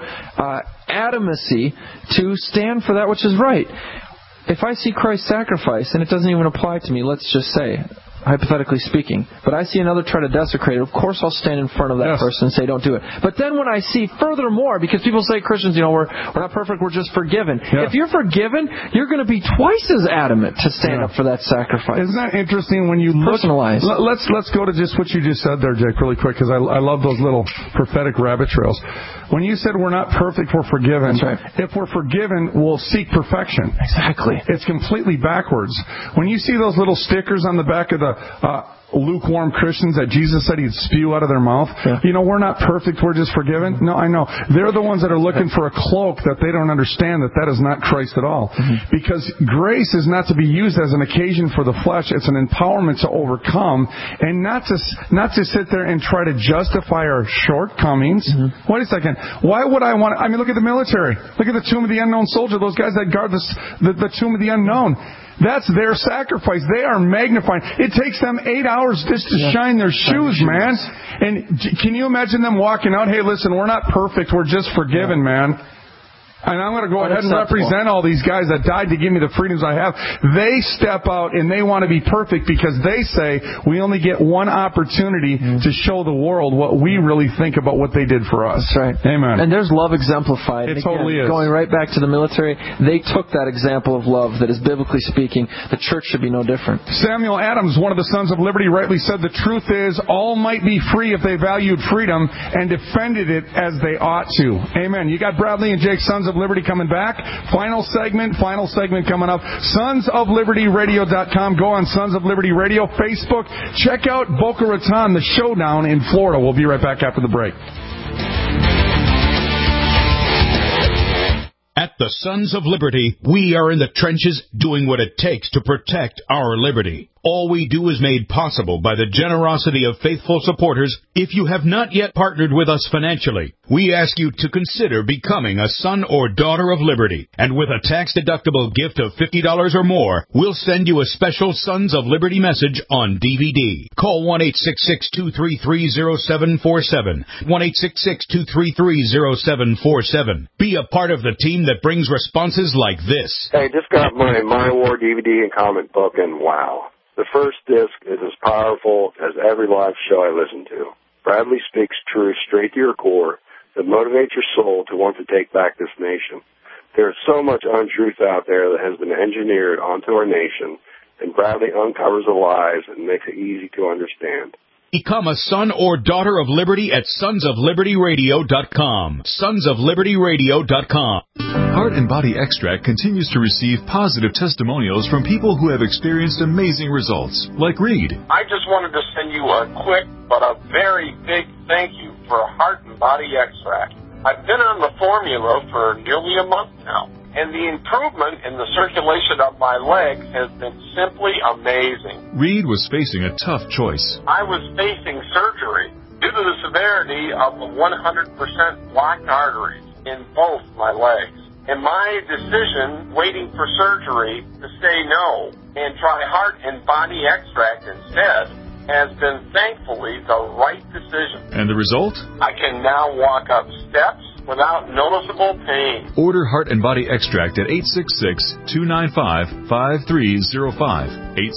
S4: adamancy to stand for that which is right. If I see Christ's sacrifice, and it doesn't even apply to me, let's just say, hypothetically speaking, but I see another try to desecrate it, of course I'll stand in front of that person and say, don't do it. But then when I see furthermore, because people say Christians, we're not perfect, we're just forgiven. If you're forgiven, you're going to be twice as adamant to stand up for that sacrifice.
S3: Isn't that interesting when you look?
S4: Personalized.
S3: Let's go to just what you just said there, Jake, really quick, because I love those little prophetic rabbit trails. When you said we're not perfect, we're forgiven.
S4: That's right.
S3: If we're forgiven, we'll seek perfection.
S4: Exactly.
S3: It's completely backwards. When you see those little stickers on the back of the lukewarm Christians that Jesus said He'd spew out of their mouth, we're not perfect, we're just forgiven. No, I know. They're the ones that are looking for a cloak that they don't understand that is not Christ at all. Because grace is not to be used as an occasion for the flesh. It's an empowerment to overcome, and not to sit there and try to justify our shortcomings. Wait a second. Why would I want to... look at the military. Look at the tomb of the unknown soldier. Those guys that guard the tomb of the unknown. That's their sacrifice. They are magnifying. It takes them 8 hours just to shine their shoes, man. And can you imagine them walking out, hey, listen, we're not perfect, we're just forgiven, man. And I'm going to go ahead and represent all these guys that died to give me the freedoms I have. They step out and they want to be perfect because they say we only get one opportunity to show the world what we really think about what they did for us.
S4: That's right.
S3: Amen.
S4: And there's love exemplified.
S3: It totally is.
S4: Going right back to the military, they took that example of love that is biblically speaking. The church should be no different.
S3: Samuel Adams, one of the Sons of Liberty, rightly said the truth is all might be free if they valued freedom and defended it as they ought to. Amen. You got Bradley and Jake, Sons of Liberty, coming back. Final segment coming up. SonsofLibertyRadio.com. Go on Sons of Liberty Radio, Facebook. Check out Boca Raton, the showdown in Florida. We'll be right back after the break.
S2: At the Sons of Liberty, we are in the trenches doing what it takes to protect our liberty. All we do is made possible by the generosity of faithful supporters. If you have not yet partnered with us financially, we ask you to consider becoming a son or daughter of liberty. And with a tax-deductible gift of $50 or more, we'll send you a special Sons of Liberty message on DVD. Call 1-866-233-0747. 1-866-233-0747. Be a part of the team that brings responses like this.
S12: Hey, just got my war DVD and comic book, and wow. The first disc is as powerful as every live show I listen to. Bradley speaks truth straight to your core that motivates your soul to want to take back this nation. There's so much untruth out there that has been engineered onto our nation, and Bradley uncovers the lies and makes it easy to understand.
S2: Become a son or daughter of liberty at sonsoflibertyradio.com. Sonsoflibertyradio.com.
S13: Heart and Body Extract continues to receive positive testimonials from people who have experienced amazing results, like Reed.
S14: I just wanted to send you a quick but a very big thank you for Heart and Body Extract. I've been on the formula for nearly a month now, and the improvement in the circulation of my legs has been simply amazing.
S13: Reed was facing a tough choice.
S14: I was facing surgery due to the severity of the 100% blocked arteries in both my legs. And my decision, waiting for surgery, to say no and try Heart and Body Extract instead, has been thankfully the right decision.
S13: And the result?
S14: I can now walk up steps without noticeable pain.
S13: Order Heart and Body Extract at 866-295-5305,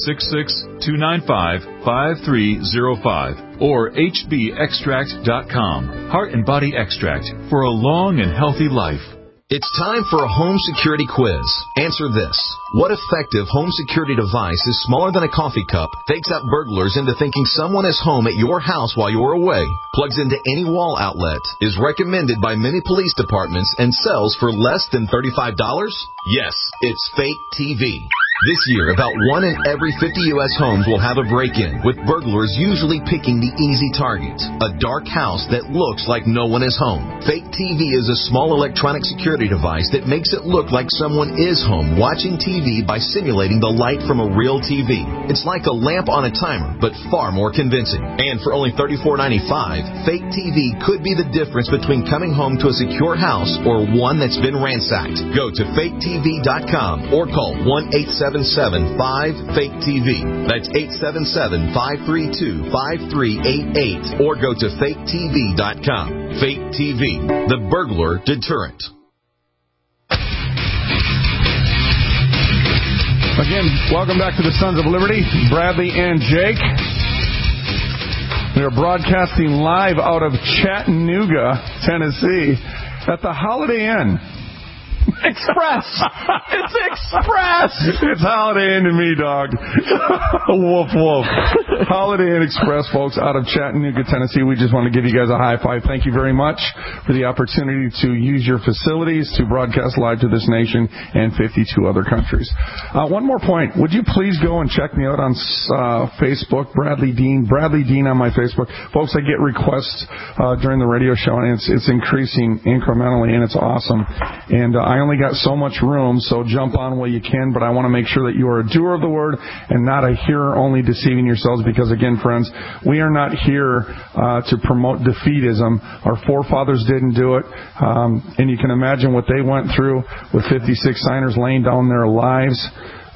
S13: 866-295-5305, or hbextract.com. Heart and Body Extract for a long and healthy life.
S15: It's time for a home security quiz. Answer this. What effective home security device is smaller than a coffee cup, fakes out burglars into thinking someone is home at your house while you're away, plugs into any wall outlet, is recommended by many police departments, and sells for less than $35? Yes, it's Fake TV. This year, about 1 in every 50 U.S. homes will have a break-in, with burglars usually picking the easy target, a dark house that looks like no one is home. Fake TV is a small electronic security device that makes it look like someone is home watching TV by simulating the light from a real TV. It's like a lamp on a timer, but far more convincing. And for only $34.95, Fake TV could be the difference between coming home to a secure house or one that's been ransacked. Go to faketv.com or call 1-877-5-FAKE-TV. That's 877-532-5388. Or go to faketv.com. Fake TV, the burglar deterrent.
S3: Again, welcome back to the Sons of Liberty, Bradley and Jake. We are broadcasting live out of Chattanooga, Tennessee, at the Holiday Inn.
S4: Express! It's Express!
S3: It's Holiday Inn to me, dog. Woof, woof. Holiday Inn Express, folks, out of Chattanooga, Tennessee. We just want to give you guys a high five. Thank you very much for the opportunity to use your facilities to broadcast live to this nation and 52 other countries. One more point. Would you please go and check me out on Facebook, Bradley Dean on my Facebook. Folks, I get requests during the radio show, and it's increasing incrementally, and it's awesome. And I only got so much room, so jump on while you can, but I want to make sure that you are a doer of the word and not a hearer only, deceiving yourselves, because again, friends, we are not here to promote defeatism. Our forefathers didn't do it, and you can imagine what they went through with 56 signers laying down their lives.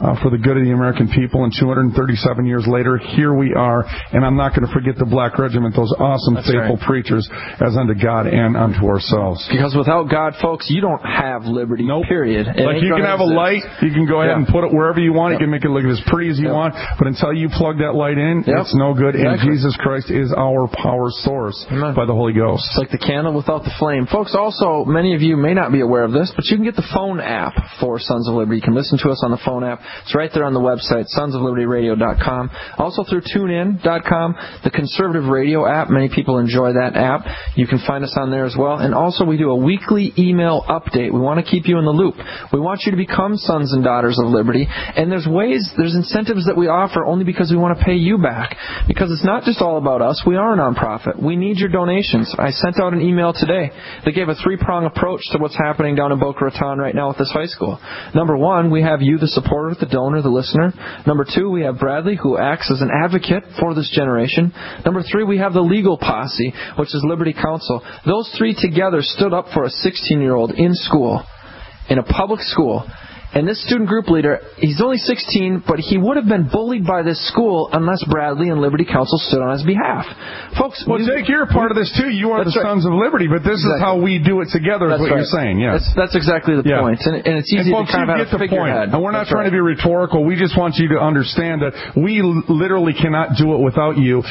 S3: for the good of the American people. And 237 years later, here we are. And I'm not going to forget the Black Regiment, those awesome, faithful preachers, as unto God and unto ourselves.
S4: Because without God, folks, you don't have liberty, period.
S3: Like you can have a light, you can go ahead and put it wherever you want. You can make it look as pretty as you want. But until you plug that light in, it's no good. And Jesus Christ is our power source by the Holy Ghost.
S4: It's like the candle without the flame. Folks, also, many of you may not be aware of this, but you can get the phone app for Sons of Liberty. You can listen to us on the phone app. It's right there on the website, sonsoflibertyradio.com. Also through tunein.com, the conservative radio app. Many people enjoy that app. You can find us on there as well. And also, we do a weekly email update. We want to keep you in the loop. We want you to become sons and daughters of liberty. And there's incentives that we offer only because we want to pay you back. Because it's not just all about us. We are a nonprofit. We need your donations. I sent out an email today that gave a three-prong approach to what's happening down in Boca Raton right now with this high school. Number one, we have you, the supporter, the donor, the listener. Number two, we have Bradley, who acts as an advocate for this generation. Number three, we have the legal posse, which is Liberty Counsel. Those three together stood up for a 16-year-old in school, in a public school. And this student group leader, he's only 16, but he would have been bullied by this school unless Bradley and Liberty Counsel stood on his behalf. Folks,
S3: Jake, you're a part of this too. You are the Sons of Liberty, but this is how we do it together, is what you're saying. Yes.
S4: That's exactly the point. And it's easy to kind of have a figurehead.
S3: And we're not trying to be rhetorical. We just want you to understand that we literally cannot do it without you.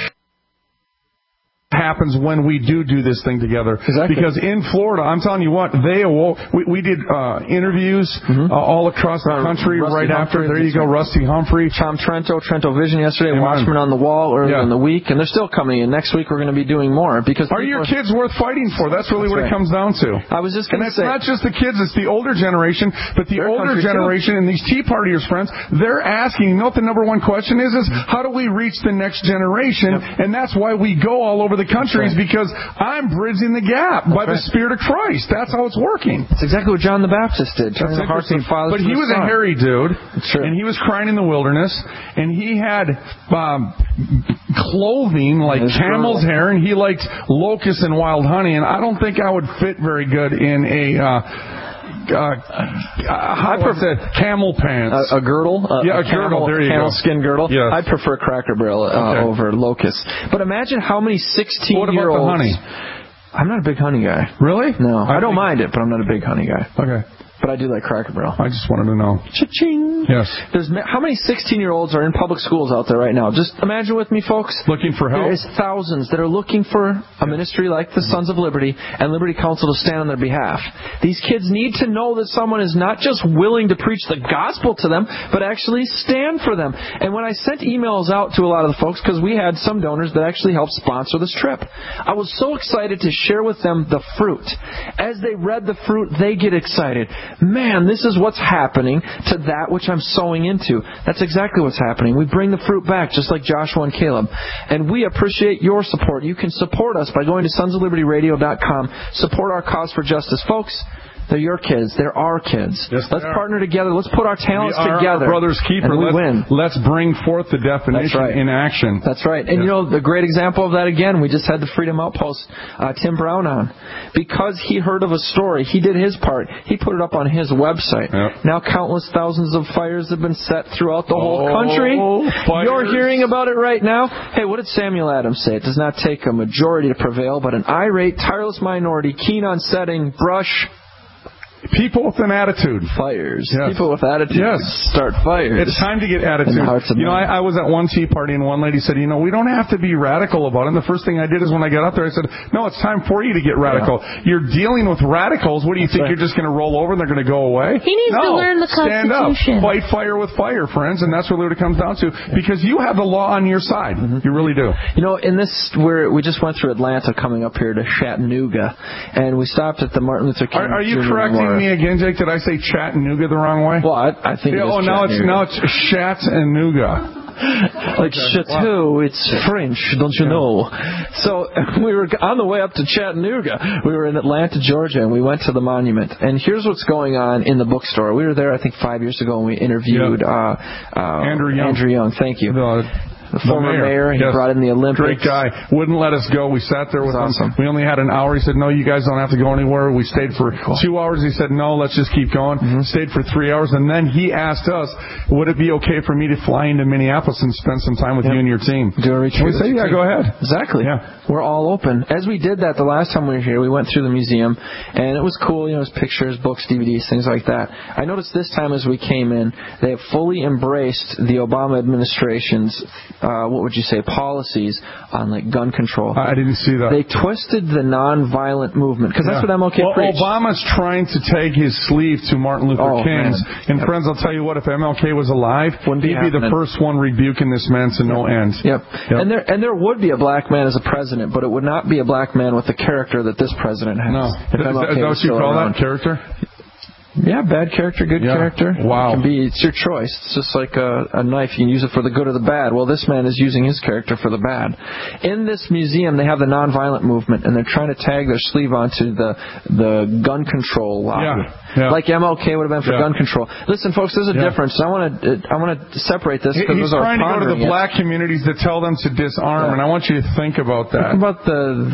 S3: Happens when we do this thing together.
S4: Exactly.
S3: Because in Florida, I'm telling you what, they awoke. We did interviews all across the country right after. There you go, Rusty Humphrey.
S4: Tom Trento Vision yesterday, Watchman on the Wall earlier in the week, and they're still coming in. Next week we're going to be doing more. Because
S3: are your kids worth fighting for? That's really what it comes down to.
S4: I was just going to say.
S3: And it's not just the kids, it's the older generation, but the older generation and these Tea Partiers, friends, they're asking, you know what the number one question is how do we reach the next generation? And that's why we go all over the country, is because I'm bridging the gap by the Spirit of Christ. That's how it's working.
S4: That's exactly what John the Baptist did. Turn the hearts of the fathers
S3: but he was a hairy dude, and he was crying in the wilderness, and he had clothing like camel's hair, and he liked locusts and wild honey, and I don't think I would fit very good in a I prefer camel pants.
S4: A girdle?
S3: A girdle. There you go.
S4: Camel skin girdle?
S3: Yes.
S4: I prefer Cracker Barrel over Locust. But imagine how many 16-year-olds...
S3: What about the honey?
S4: I'm not a big honey guy.
S3: Really?
S4: No. I don't mind it, but I'm not a big honey guy.
S3: Okay.
S4: But I do like Cracker Barrel.
S3: I just wanted to know.
S4: Cha-ching!
S3: Yes.
S4: How many 16-year-olds are in public schools out there right now? Just imagine with me, folks.
S3: Looking for help?
S4: There's thousands that are looking for a ministry like the Sons of Liberty and Liberty Counsel to stand on their behalf. These kids need to know that someone is not just willing to preach the gospel to them, but actually stand for them. And when I sent emails out to a lot of the folks, because we had some donors that actually helped sponsor this trip, I was so excited to share with them the fruit. As they read the fruit, they get excited. Man, this is what's happening to that which I'm sowing into. That's exactly what's happening. We bring the fruit back, just like Joshua and Caleb. And we appreciate your support. You can support us by going to sonsoflibertyradio.com. Support our cause for justice. Folks, they're your kids. They're our kids.
S3: Yes,
S4: let's partner together. Let's put our talents together.
S3: Our brother's keeper.
S4: And we win.
S3: Let's bring forth the definition in action.
S4: That's right. And you know, the great example of that, again, we just had the Freedom Outpost, Tim Brown on. Because he heard of a story, he did his part. He put it up on his website. Yep. Now countless thousands of fires have been set throughout the whole country.
S3: Fires.
S4: You're hearing about it right now. Hey, what did Samuel Adams say? It does not take a majority to prevail, but an irate, tireless minority keen on setting brush.
S3: People with an attitude.
S4: Fires.
S3: Yes.
S4: People with attitude start fires.
S3: It's time to get attitude. You know, I was at one tea party and one lady said, you know, we don't have to be radical about it. And the first thing I did is when I got up there, I said, no, it's time for you to get radical. Yeah. You're dealing with radicals. What do you think? You're just going to roll over and they're going to go away?
S16: He needs to learn the Constitution.
S3: Stand up. Fight fire with fire, friends. And that's what it comes down to. Because you have the law on your side. Mm-hmm. You really do.
S4: You know, in this, we just went through Atlanta coming up here to Chattanooga. And we stopped at the Martin Luther King
S3: Are you correcting me again, Jake? Did I say Chattanooga the wrong way?
S4: Well, I think it is
S3: now it's Chattanooga.
S4: Like chateau, it's French, don't you know? So we were on the way up to Chattanooga. We were in Atlanta, Georgia, and we went to the monument. And here's what's going on in the bookstore. We were there, I think, 5 years ago, and we interviewed Andrew Young. Thank you. the former mayor. He brought in the Olympics.
S3: Great guy. Wouldn't let us go. We sat there with him. We only had an hour. He said, no, you guys don't have to go anywhere. We stayed for 2 hours. He said, no, let's just keep going. Stayed for 3 hours. And then he asked us, would it be okay for me to fly into Minneapolis and spend some time with you and your team?
S4: Do a retreat.
S3: We say, yeah, go ahead.
S4: Exactly.
S3: Yeah.
S4: We're all open. As we did that the last time we were here, we went through the museum, and it was cool. You know, it was pictures, books, DVDs, things like that. I noticed this time as we came in, they have fully embraced the Obama administration's, what would you say, policies on like gun control.
S3: I didn't see that.
S4: They twisted the nonviolent movement, because that's what MLK preached.
S3: Obama's trying to take his sleeve to Martin Luther King's. And friends, I'll tell you what, if MLK was alive, he'd be the first one rebuking this man to no end.
S4: And there would be a black man as a president, but it would not be a black man with the character that this president has.
S3: No. Is that what you call that, character?
S4: Yeah, bad character, good character.
S3: Wow.
S4: It's your choice. It's just like a knife. You can use it for the good or the bad. Well, this man is using his character for the bad. In this museum, they have the nonviolent movement, and they're trying to tag their sleeve onto the gun control lobby. Like MLK would have been for gun control. Listen, folks, there's a difference. I want to separate this.
S3: He's trying to go to the black communities to tell them to disarm, and I want you to think about that.
S4: Think about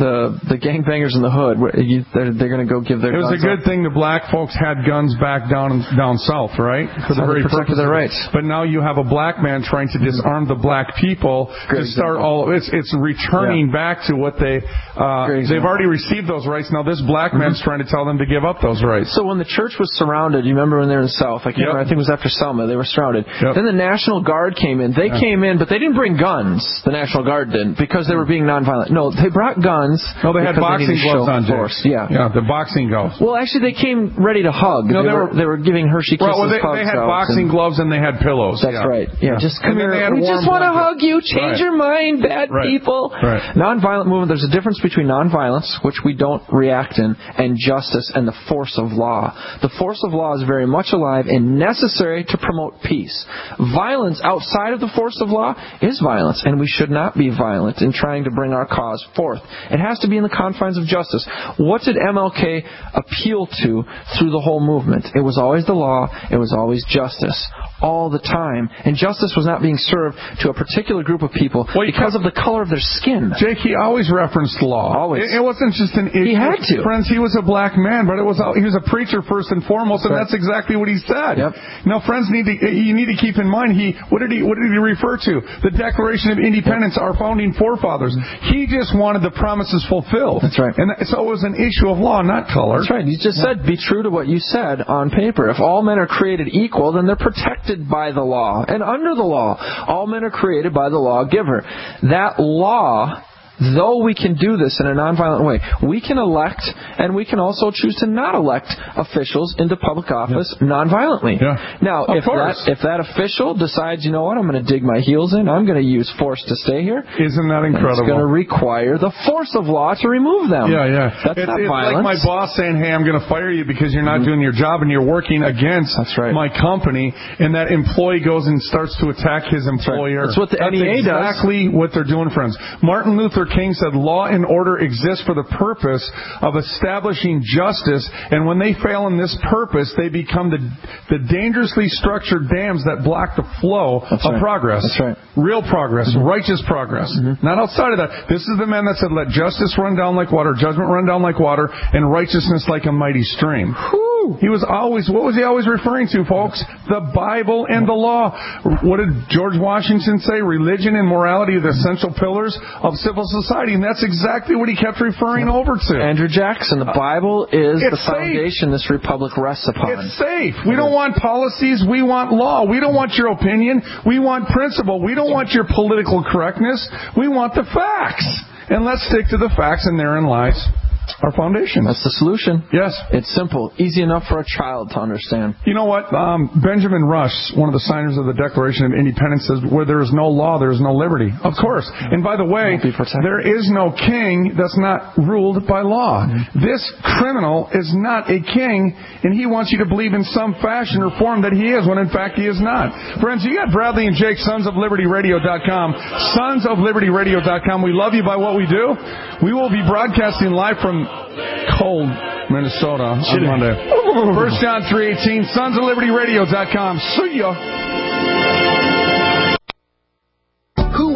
S4: the gangbangers in the hood. They're going to go give their guns.
S3: It was a good thing the black folks had guns back down south, right? For the very purpose
S4: of their rights.
S3: But now you have a black man trying to disarm the black people to start all. It's returning back to what they've already received those rights. Now this black man's trying to tell them to give up those rights.
S4: So when the church was surrounded, you remember when they were in the South? I think it was after Selma. They were surrounded. Then the National Guard came in. They came in, but they didn't bring guns. The National Guard didn't, because they were being nonviolent. No, they brought guns.
S3: No, they had boxing gloves on,
S4: force.
S3: The boxing gloves.
S4: Well, actually, they came ready to hug. No, they were giving Hershey Kisses.
S3: Well, they had boxing gloves and they had pillows.
S4: That's right. Yeah, just come here.
S3: We
S4: just want to hug you. Change your mind, bad people. Nonviolent movement. There's a difference between nonviolence, which we don't react in, and justice and the force of law. The force of law is very much alive and necessary to promote peace. Violence outside of the force of law is violence, and we should not be violent in trying to bring our cause forth. It has to be in the confines of justice. What did MLK appeal to through the whole movement? It was always the law. It was always justice. All the time. And justice was not being served to a particular group of people because of the color of their skin.
S3: Jake, he always referenced law.
S4: Always.
S3: It wasn't just an issue.
S4: He had to.
S3: Friends, he was a black man, but he was a preacher first and foremost, and that's exactly what he said. Now, friends, you need to keep in mind, what did he refer to? The Declaration of Independence, our founding forefathers. He just wanted the promises fulfilled.
S4: That's right.
S3: And so it was an issue of law, not color.
S4: That's right. You just said, be true to what you said on paper. If all men are created equal, then they're protected by the law and under the law. All men are created by the lawgiver. That law, though we can do this in a nonviolent way, we can elect and we can also choose to not elect officials into public office nonviolently. Now, if that official decides, you know what, I'm going to dig my heels in, I'm going to use force to stay here.
S3: Isn't that incredible?
S4: It's going to require the force of law to remove them. That's not violence.
S3: It's like my boss saying, hey, I'm going to fire you because you're not doing your job and you're working against my company, and that employee goes and starts to attack his employer.
S4: That's what the NEA does.
S3: Exactly what they're doing, friends. Martin Luther King said law and order exist for the purpose of establishing justice, and when they fail in this purpose, they become the dangerously structured dams that block the flow of progress.
S4: That's right.
S3: Real progress, righteous progress. Not outside of that. This is the man that said, let justice run down like water, judgment run down like water, and righteousness like a mighty stream. He was always, what was he always referring to, folks? The Bible and the law. What did George Washington say? Religion and morality are the essential pillars of civil society. And that's exactly what he kept referring over to.
S4: Andrew Jackson, the Bible is the foundation this republic rests upon.
S3: It's safe. We don't want policies. We want law. We don't want your opinion. We want principle. We don't want your political correctness. We want the facts. And let's stick to the facts, and therein lies our foundation.
S4: That's the solution.
S3: Yes.
S4: It's simple. Easy enough for a child to understand.
S3: You know what? Benjamin Rush, one of the signers of the Declaration of Independence, says, where there is no law, there is no liberty. Of course. And by the way, there is no king that's not ruled by law. This criminal is not a king, and he wants you to believe in some fashion or form that he is, when in fact he is not. Friends, you got Bradley and Jake, sonsoflibertyradio.com. Sonsoflibertyradio.com. We love you by what we do. We will be broadcasting live from cold Minnesota on Monday. 1 John 3:18, sonsoflibertyradio.com. See ya.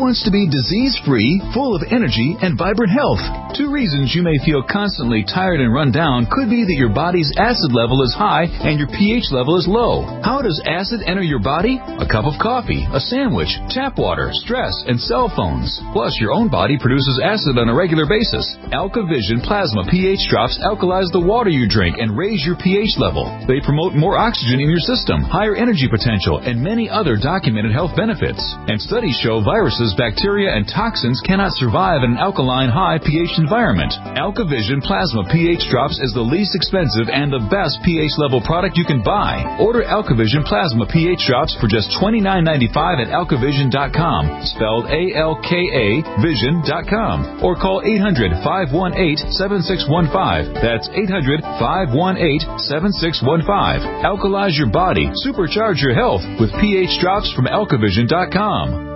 S13: wants to be disease-free, full of energy, and vibrant health? 2 reasons you may feel constantly tired and run down could be that your body's acid level is high and your pH level is low. How does acid enter your body? A cup of coffee, a sandwich, tap water, stress, and cell phones. Plus, your own body produces acid on a regular basis. AlkaVision Plasma pH drops alkalize the water you drink and raise your pH level. They promote more oxygen in your system, higher energy potential, and many other documented health benefits. And studies show viruses, bacteria, and toxins cannot survive in an alkaline high pH environment. AlkaVision Plasma pH drops is the least expensive and the best pH level product you can buy. Order AlkaVision Plasma pH drops for just $29.95 at alkavision.com, spelled ALKA vision.com, or call 800-518-7615. That's 800-518-7615. Alkalize your body, supercharge your health with pH drops from alkavision.com.